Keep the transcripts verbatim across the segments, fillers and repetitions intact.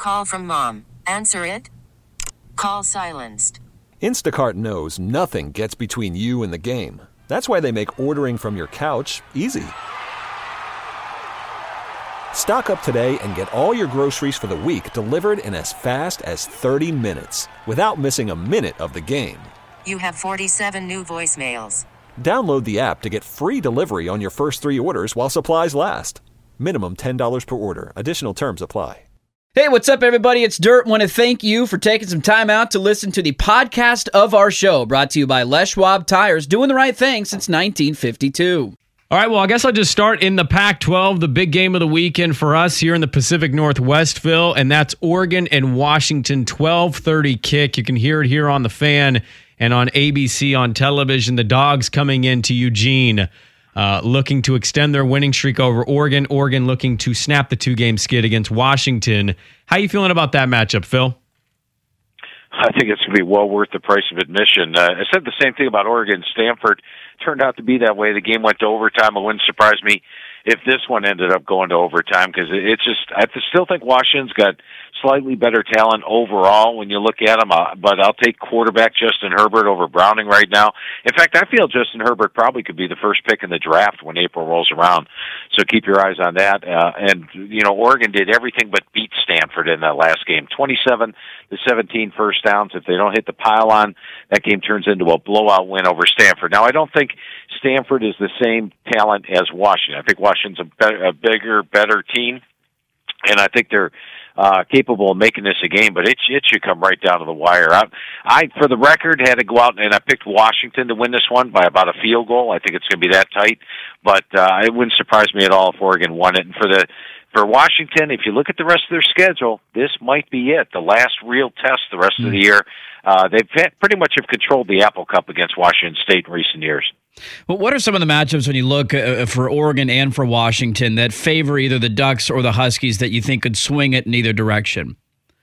Call from mom. Answer it. Call silenced. Instacart knows nothing gets between you and the game. That's why they make ordering from your couch easy. Stock up today and get all your groceries for the week delivered in as fast as thirty minutes without missing a minute of the game. You have forty-seven new voicemails. Download the app to get free delivery on your first three orders while supplies last. Minimum ten dollars per order. Additional terms apply. Hey, what's up, everybody? It's Dirt. Want to thank you for taking some time out to listen to the podcast of our show, brought to you by Les Schwab Tires, doing the right thing since nineteen fifty-two. All right, well, I guess I'll just start in the Pac twelve, the big game of the weekend for us here in the Pacific Northwest, Phil, and that's Oregon and Washington, twelve thirty kick. You can hear it here on the Fan and on A B C on television. The Dogs coming into Eugene, uh, looking to extend their winning streak over Oregon. Oregon looking to snap the two-game skid against Washington. How you feeling about that matchup, Phil? I think it's going to be well worth the price of admission. Uh, I said the same thing about Oregon. Stanford turned out to be that way. The game went to overtime. It wouldn't surprise me if this one ended up going to overtime, because it's just, I still think Washington's got slightly better talent overall when you look at them, uh, but I'll take quarterback Justin Herbert over Browning right now. In fact, I feel Justin Herbert probably could be the first pick in the draft when April rolls around, so keep your eyes on that. Uh, and, you know, Oregon did everything but beat Stanford in that last game. twenty-seven to seventeen first downs. If they don't hit the pylon, that game turns into a blowout win over Stanford. Now, I don't think Stanford is the same talent as Washington. I think Washington's a, better, a bigger, better team, and I think they're uh, capable of making this a game, but it, it should come right down to the wire. I, I, for the record, had to go out and I picked Washington to win this one by about a field goal. I think it's going to be that tight, but uh, it wouldn't surprise me at all if Oregon won it. And for the for Washington, if you look at the rest of their schedule, this might be it, the last real test the rest mm-hmm. of the year. Uh, they've pretty much have controlled the Apple Cup against Washington State in recent years. Well, what are some of the matchups when you look uh, for Oregon and for Washington that favor either the Ducks or the Huskies that you think could swing it in either direction?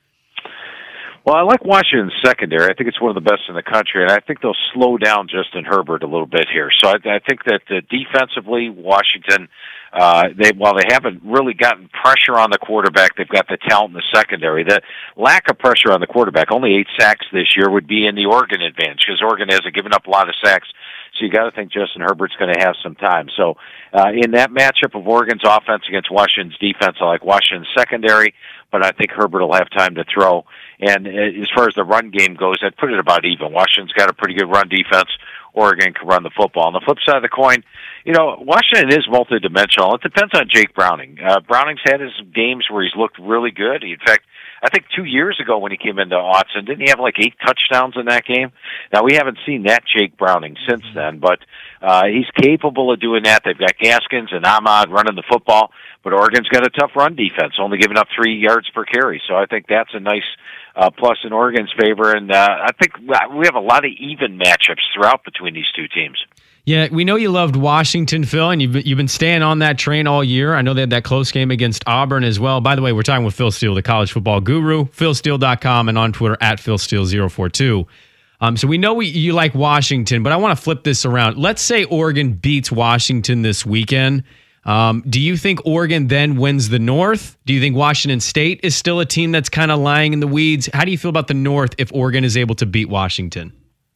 Well, I like Washington's secondary. I think it's one of the best in the country, and I think they'll slow down Justin Herbert a little bit here. So I, I think that uh, defensively, Washington, uh, they while they haven't really gotten pressure on the quarterback, they've got the talent in the secondary. The lack of pressure on the quarterback, only eight sacks this year, would be in the Oregon advantage, because Oregon hasn't given up a lot of sacks. So you got to think Justin Herbert's going to have some time. So uh, in that matchup of Oregon's offense against Washington's defense, I like Washington's secondary, but I think Herbert will have time to throw. And as far as the run game goes, I'd put it about even. Washington's got a pretty good run defense. Oregon can run the football. On the flip side of the coin, you know, Washington is multidimensional. It depends on Jake Browning. Uh, Browning's had his games where he's looked really good. In fact, I think two years ago when he came into Autzen, didn't he have like eight touchdowns in that game? Now, we haven't seen that Jake Browning since then, but uh, he's capable of doing that. They've got Gaskins and Ahmad running the football, but Oregon's got a tough run defense, only giving up three yards per carry. So I think that's a nice uh, plus in Oregon's favor, and uh, I think we have a lot of even matchups throughout between these two teams. Yeah, we know you loved Washington, Phil, and you've, you've been staying on that train all year. I know they had that close game against Auburn as well. By the way, we're talking with Phil Steele, the college football guru, phil steele dot com, and on Twitter at phil steele zero four two. Um, so we know we, you like Washington, but I want to flip this around. Let's say Oregon beats Washington this weekend. Um, do you think Oregon then wins the North? Do you think Washington State is still a team that's kind of lying in the weeds? How do you feel about the North if Oregon is able to beat Washington?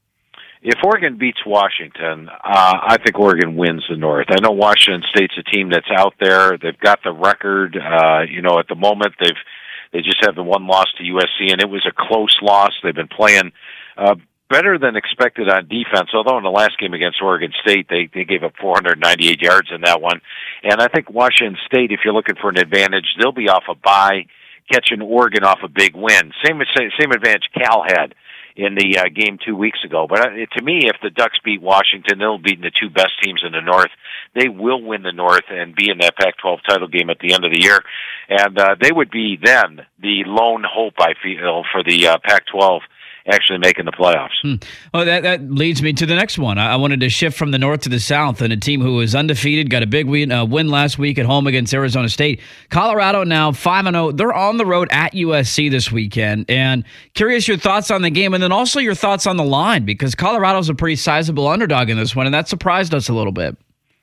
If Oregon beats Washington, uh, I think Oregon wins the North. I know Washington State's a team that's out there. They've got the record. Uh, you know, at the moment, they've they just have the one loss to U S C, and it was a close loss. They've been playing uh, better than expected on defense, although in the last game against Oregon State, they, they gave up four hundred ninety-eight yards in that one. And I think Washington State, if you're looking for an advantage, they'll be off a bye, catching Oregon off a big win. Same, same advantage Cal had in the uh, game two weeks ago. But uh, to me, if the Ducks beat Washington, they'll beat the two best teams in the North. They will win the North and be in that Pac twelve title game at the end of the year. And uh, they would be then the lone hope, I feel, for the uh, Pac twelve actually making the playoffs. Hmm. Well, that, that leads me to the next one. I, I wanted to shift from the North to the South, and a team who was undefeated, got a big win, uh, win last week at home against Arizona State. Colorado now five and oh. They're on the road at U S C this weekend. And curious your thoughts on the game, and then also your thoughts on the line, because Colorado's a pretty sizable underdog in this one, and that surprised us a little bit.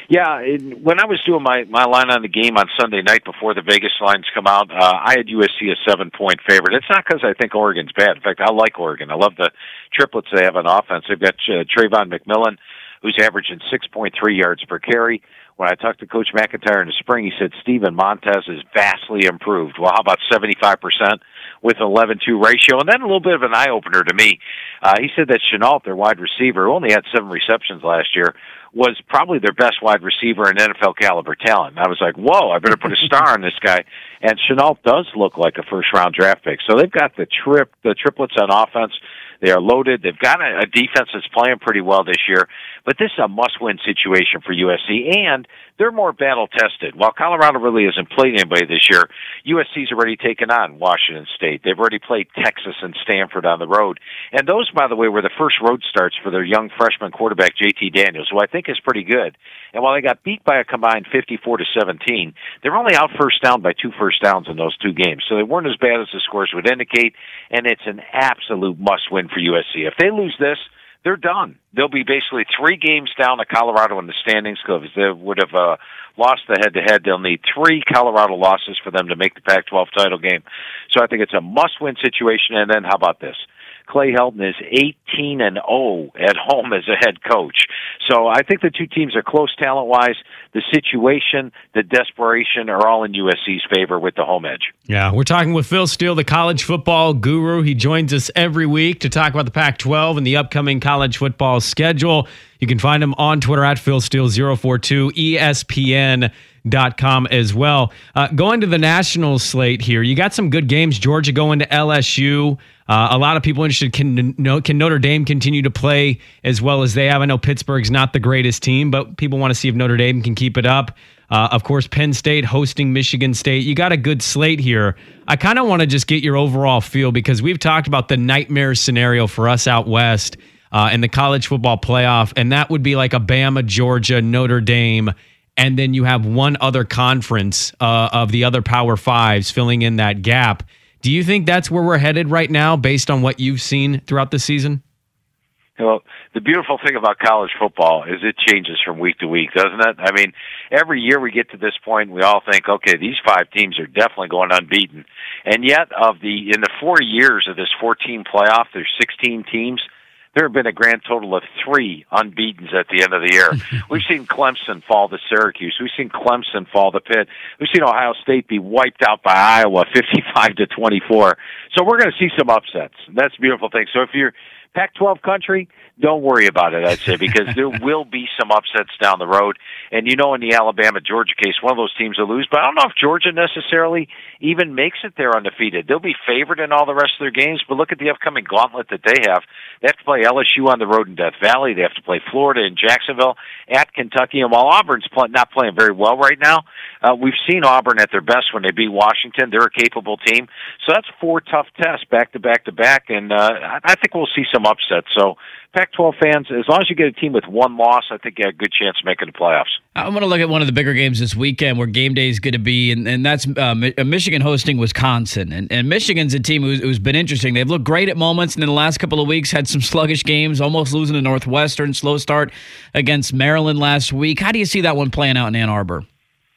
Yeah, it, when I was doing my, my line on the game on Sunday night before the Vegas lines come out, uh, I had U S C a seven-point favorite. It's not because I think Oregon's bad. In fact, I like Oregon. I love the triplets they have on offense. They've got uh, Trayvon McMillan, who's averaging six point three yards per carry. When I talked to Coach McIntyre in the spring, he said Steven Montez is vastly improved. Well, how about seventy-five percent with an eleven two ratio? And then a little bit of an eye-opener to me. Uh, he said that Chenault, their wide receiver, who only had seven receptions last year, was probably their best wide receiver in N F L caliber talent. And I was like, whoa, I better put a star on this guy. And Chenault does look like a first-round draft pick. So they've got the trip, the triplets on offense. They are loaded. They've got a, a defense that's playing pretty well this year. But this is a must-win situation for U S C, and they're more battle-tested. While Colorado really hasn't played anybody this year, U S C's already taken on Washington State. They've already played Texas and Stanford on the road. And those, by the way, were the first road starts for their young freshman quarterback, J T Daniels, who I think is pretty good. And while they got beat by a combined fifty-four to seventeen, they're only out first down by two first downs in those two games. So they weren't as bad as the scores would indicate, and it's an absolute must-win for U S C. If they lose this, they're done. They'll be basically three games down to Colorado in the standings because they would have uh, lost the head-to-head. They'll need three Colorado losses for them to make the Pac twelve title game. So I think it's a must-win situation. And then how about this? Clay Helton is eighteen and oh at home as a head coach. So I think the two teams are close talent-wise. The situation, the desperation are all in U S C's favor with the home edge. Yeah, we're talking with Phil Steele, the college football guru. He joins us every week to talk about the Pac twelve and the upcoming college football schedule. You can find him on Twitter at Phil Steele zero four two, E S P N dot com as well. Uh, going to the national slate here, you got some good games. Georgia going to L S U. Uh, a lot of people interested, can, can Notre Dame continue to play as well as they have? I know Pittsburgh's not the greatest team, but people want to see if Notre Dame can keep it up. Uh, of course, Penn State hosting Michigan State. You got a good slate here. I kind of want to just get your overall feel because we've talked about the nightmare scenario for us out west uh, in the college football playoff, and that would be like a Bama, Georgia, Notre Dame, and then you have one other conference uh, of the other Power Fives filling in that gap. Do you think that's where we're headed right now based on what you've seen throughout the season? Well, the beautiful thing about college football is it changes from week to week, doesn't it? I mean, every year we get to this point, we all think, okay, these five teams are definitely going unbeaten. And yet, of the in the four years of this fourteen playoff, there's sixteen teams. There have been a grand total of three unbeatens at the end of the year. We've seen Clemson fall to Syracuse. We've seen Clemson fall to Pitt. We've seen Ohio State be wiped out by Iowa, fifty-five to twenty-four. So we're going to see some upsets. That's a beautiful thing. So if you're Pac twelve country, don't worry about it, I'd say, because there will be some upsets down the road. And you know, in the Alabama-Georgia case, one of those teams will lose. But I don't know if Georgia necessarily even makes it there undefeated. They'll be favored in all the rest of their games, but look at the upcoming gauntlet that they have. They have to play L S U on the road in Death Valley. They have to play Florida in Jacksonville, at Kentucky. And while Auburn's play, not playing very well right now, uh, we've seen Auburn at their best when they beat Washington. They're a capable team. So that's four tough tests back-to-back-to-back, and uh, I think we'll see some upsets. So Pac twelve fans, as long as you get a team with one loss, I think you have a good chance of making the playoffs. I want to look at one of the bigger games this weekend where game day is going to be, and, and that's uh, Michigan hosting Wisconsin. And, and Michigan's a team who's, who's been interesting. They've looked great at moments, and in the last couple of weeks had some sluggish games, almost losing to Northwestern, slow start against Maryland last week. How do you see that one playing out in Ann Arbor?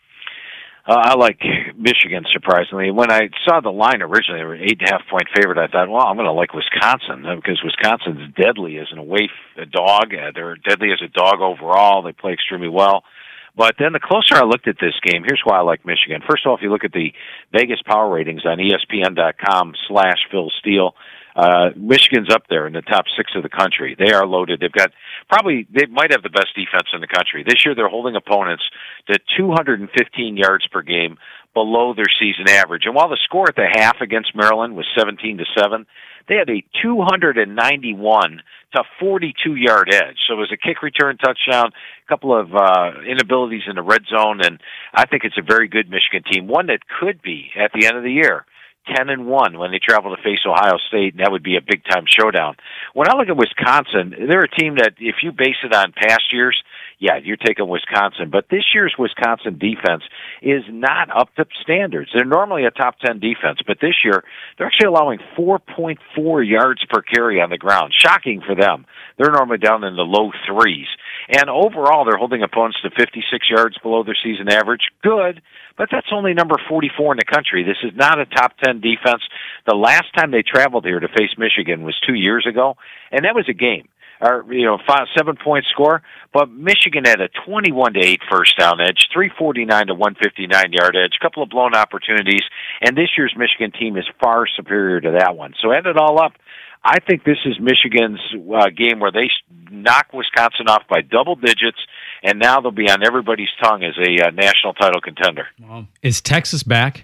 Uh, I like Michigan, surprisingly. When I saw the line originally, they were eight and a half point favorite, I thought, well, I'm going to like Wisconsin because Wisconsin's deadly as an away f- dog. Uh, they're deadly as a dog overall. They play extremely well. But then the closer I looked at this game, here's why I like Michigan. First of all, if you look at the Vegas power ratings on E S P N dot com slash Phil Steele, Uh, Michigan's up there in the top six of the country. They are loaded. They've got probably, they might have the best defense in the country. This year they're holding opponents to two hundred fifteen yards per game below their season average. And while the score at the half against Maryland was seventeen to seven, they had a two hundred ninety-one to forty-two yard edge. So it was a kick return touchdown, a couple of uh, inabilities in the red zone, and I think it's a very good Michigan team, one that could be, at the end of the year, ten and one when they travel to face Ohio State, and that would be a big-time showdown. When I look at Wisconsin, they're a team that, if you base it on past years, yeah, you're taking Wisconsin. But this year's Wisconsin defense is not up to standards. They're normally a top ten defense, but this year they're actually allowing four point four yards per carry on the ground. Shocking for them. They're normally down in the low threes. And overall, they're holding opponents to fifty-six yards below their season average. Good, but that's only number forty-four in the country. This is not a top ten defense. The last time they traveled here to face Michigan was two years ago, and that was a game. Or, you know, five, seven-point score, but Michigan had a twenty-one to eight first down edge, three forty-nine to one fifty-nine yard edge, a couple of blown opportunities, and this year's Michigan team is far superior to that one. So add it all up, I think this is Michigan's uh, game where they knock Wisconsin off by double digits, and now they'll be on everybody's tongue as a uh, national title contender. Wow. Is Texas back?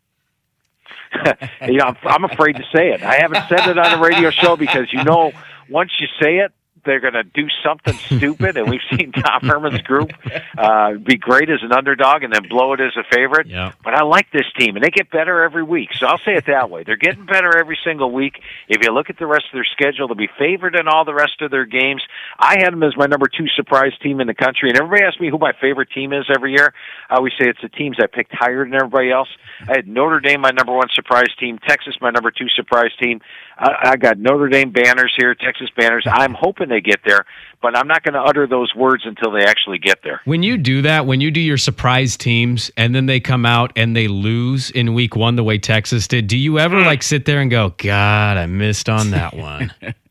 you know, I'm, I'm afraid to say it. I haven't said it on a radio show because, you know, once you say it, they're going to do something stupid, and we've seen Tom Herman's group uh, be great as an underdog and then blow it as a favorite. Yep. But I like this team, and they get better every week. So I'll say it that way. They're getting better every single week. If you look at the rest of their schedule, they'll be favored in all the rest of their games. I had them as my number two surprise team in the country, and everybody asks me who my favorite team is every year. I always say it's the teams I picked higher than everybody else. I had Notre Dame, my number one surprise team, Texas, my number two surprise team. I, I got Notre Dame banners here, Texas banners. I'm hoping they get there, but I'm not going to utter those words until they actually get there. When you do that, when you do your surprise teams and then they come out and they lose in week one the way Texas did, do you ever like sit there and go, God, I missed on that one?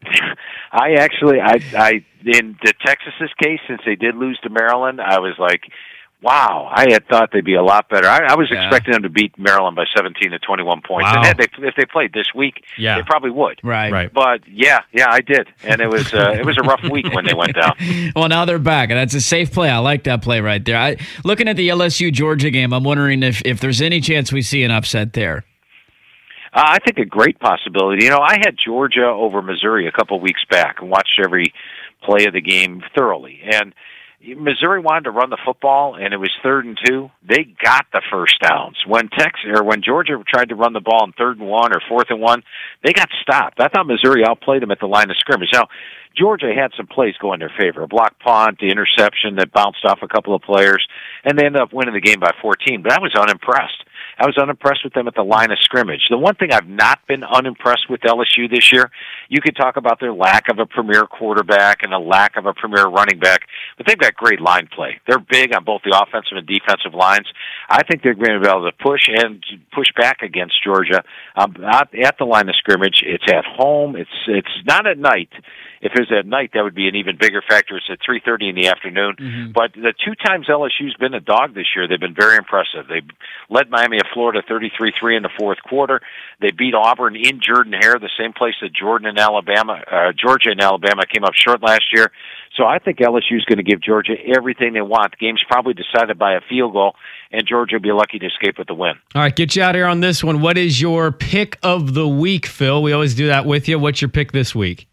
I actually, I, I, in the Texas's case, since they did lose to Maryland, I was like, wow, I had thought they'd be a lot better. I, I was yeah. expecting them to beat Maryland by seventeen to twenty-one points. Wow. And had they, if they played this week, yeah. they probably would. Right. right. But yeah, yeah, I did. And it was uh, it was a rough week when they went down. Well, now they're back, and that's a safe play. I like that play right there. I, looking at the L S U-Georgia game, I'm wondering if, if there's any chance we see an upset there. Uh, I think a great possibility. You know, I had Georgia over Missouri a couple weeks back and watched every play of the game thoroughly. And Missouri wanted to run the football, and it was third and two. They got the first downs. When Texas or when Georgia tried to run the ball in third and one or fourth and one, they got stopped. I thought Missouri outplayed them at the line of scrimmage. Now, Georgia had some plays go in their favor. A block punt, the interception that bounced off a couple of players, and they ended up winning the game by fourteen. But I was unimpressed. I was unimpressed with them at the line of scrimmage. The one thing I've not been unimpressed with L S U this year, you could talk about their lack of a premier quarterback and a lack of a premier running back, but they've got great line play. They're big on both the offensive and defensive lines. I think they're going to be able to push and push back against Georgia um, at, at the line of scrimmage. It's at home. It's it's not at night. If it was at night, that would be an even bigger factor. It's at three thirty in the afternoon. Mm-hmm. But the two times L S U's been a dog this year, they've been very impressive. They led Miami of Florida thirty-three three in the fourth quarter. They beat Auburn in Jordan-Hare, the same place that Jordan and Alabama, uh, Georgia and Alabama came up short last year. So I think L S U's going to give Georgia everything they want. The game's probably decided by a field goal, and Georgia will be lucky to escape with the win. All right, get you out here on this one. What is your pick of the week, Phil? We always do that with you. What's your pick this week?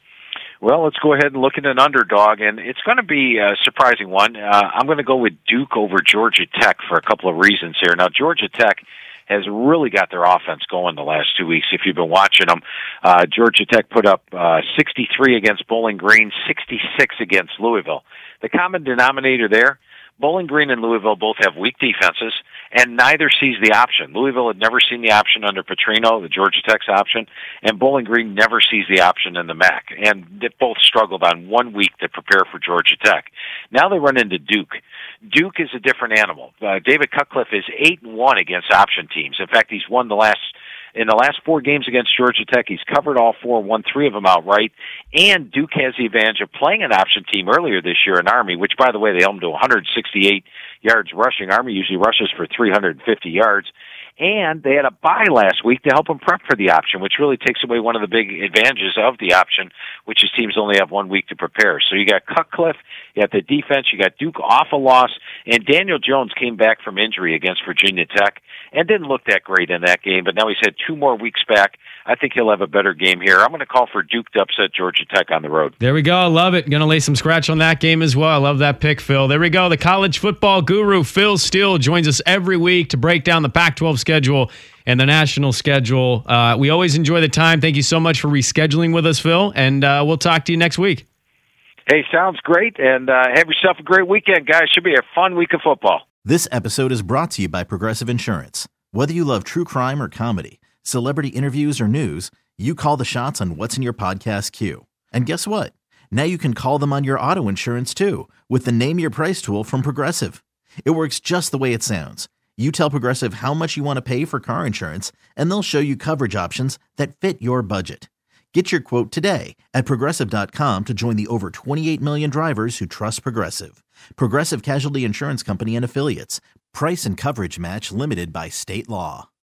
Well, let's go ahead and look at an underdog, and it's going to be a surprising one. Uh, I'm going to go with Duke over Georgia Tech for a couple of reasons here. Now, Georgia Tech has really got their offense going the last two weeks. If you've been watching them, uh, Georgia Tech put up uh, sixty-three against Bowling Green, sixty-six against Louisville. The common denominator there, Bowling Green and Louisville both have weak defenses, and neither sees the option. Louisville had never seen the option under Petrino, the Georgia Tech's option, and Bowling Green never sees the option in the M A C. And they both struggled on one week to prepare for Georgia Tech. Now they run into Duke. Duke is a different animal. Uh, David Cutcliffe is eight and one against option teams. In fact, he's won the last In the last four games against Georgia Tech, he's covered all four, won three of them outright, and Duke has the advantage of playing an option team earlier this year in Army, which, by the way, they held them to one hundred sixty-eight yards rushing. Army usually rushes for three hundred fifty yards. And they had a bye last week to help them prep for the option, which really takes away one of the big advantages of the option, which is teams only have one week to prepare. So you got Cutcliffe, you got the defense, you got Duke off a loss, and Daniel Jones came back from injury against Virginia Tech and didn't look that great in that game, but now he's had two more weeks back. I think he'll have a better game here. I'm going to call for Duke to upset Georgia Tech on the road. There we go. I love it. Going to lay some scratch on that game as well. I love that pick, Phil. There we go. The college football guru, Phil Steele, joins us every week to break down the Pac twelve schedule and the national schedule. Uh, we always enjoy the time. Thank you so much for rescheduling with us, Phil, and uh, we'll talk to you next week. Hey, sounds great, and uh, have yourself a great weekend, guys. Should be a fun week of football. This episode is brought to you by Progressive Insurance. Whether you love true crime or comedy, celebrity interviews or news, you call the shots on what's in your podcast queue. And guess what? Now you can call them on your auto insurance too with the Name Your Price tool from Progressive. It works just the way it sounds. You tell Progressive how much you want to pay for car insurance, and they'll show you coverage options that fit your budget. Get your quote today at Progressive dot com to join the over twenty-eight million drivers who trust Progressive. Progressive Casualty Insurance Company and Affiliates. Price and coverage match limited by state law.